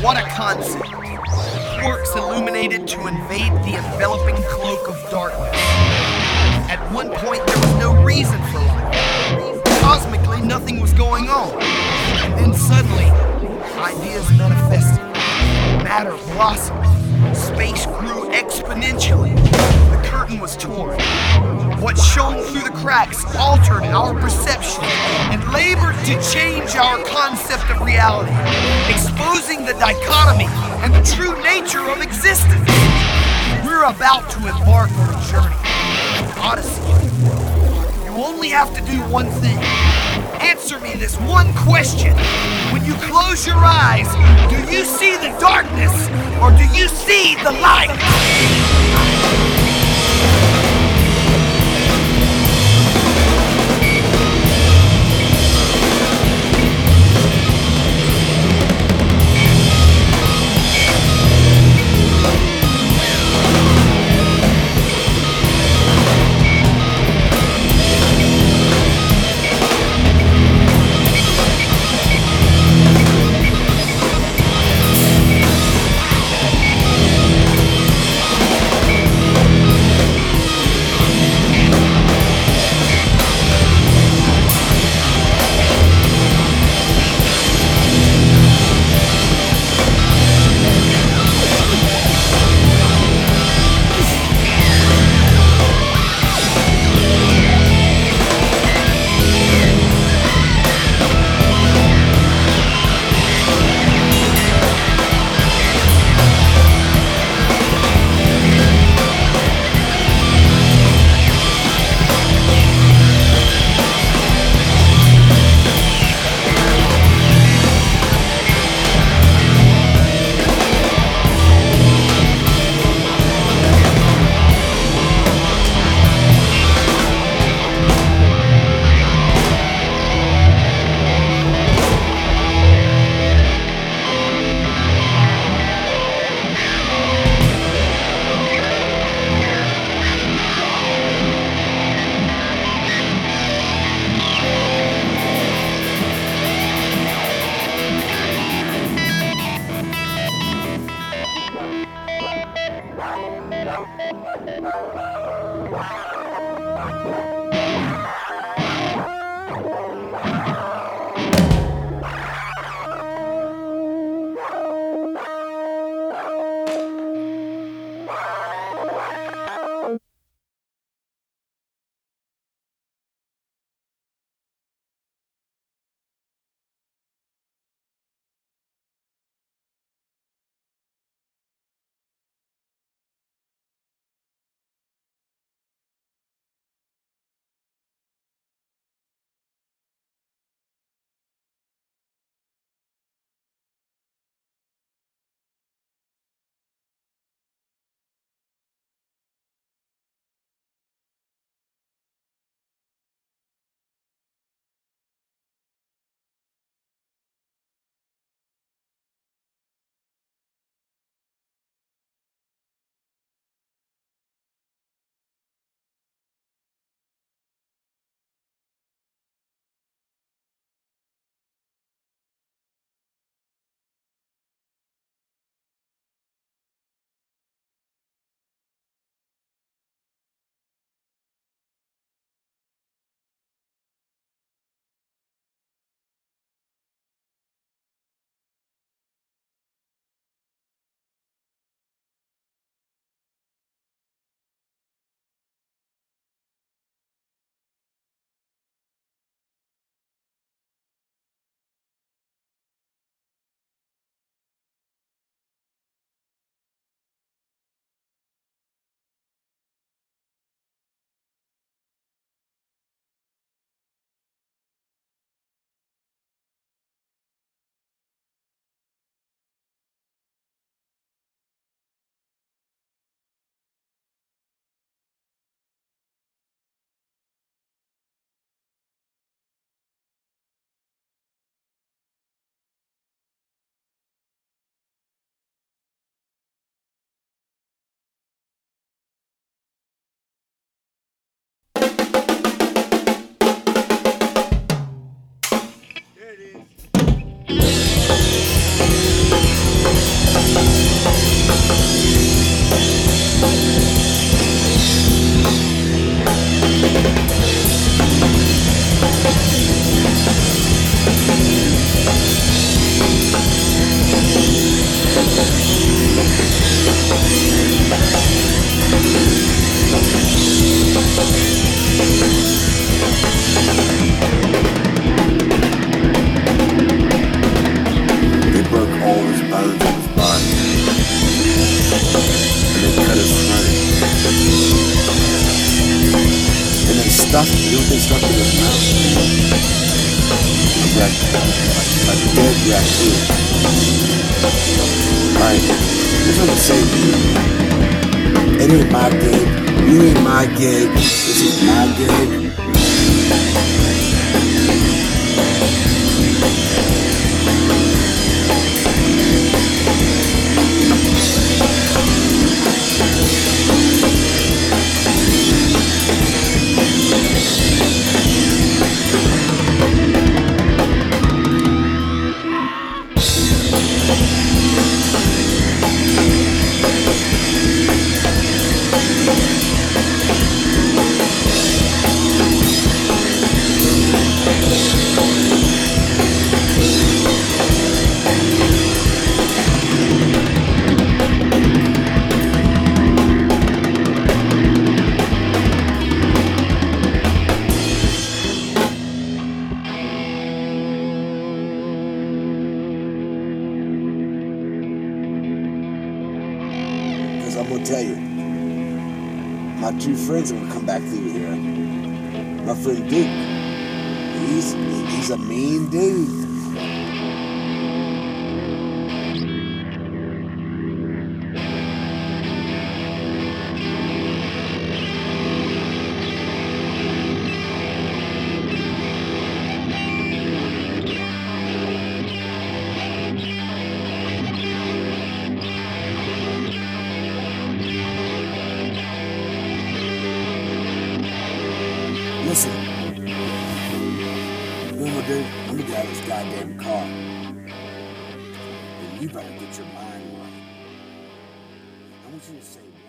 What a concept. Quarks illuminated to invade the enveloping cloak of darkness. At one point, there was no reason for life. Cosmically, nothing was going on. And then suddenly, ideas manifested. Matter blossomed. Space grew exponentially. The curtain was torn. What shone through the cracks altered our perception and labored to change our concept of reality, exposing the dichotomy and the true nature of existence. We're about to embark on a journey, an odyssey. You only have to do one thing. Answer me this one question. When you close your eyes, do you see the darkness or do you see the light? stuff? You don't think stuff in his mouth? A dead raccoon. Alright, here's what I'm saying to you. It ain't my game. You ain't my game. This is my game. I'm gonna tell you, my two friends are gonna come back through here. My friend Duke, he's a mean dude. Listen, you know what, dude? I'm gonna get out of this goddamn car. And you better get your mind right. I want you to say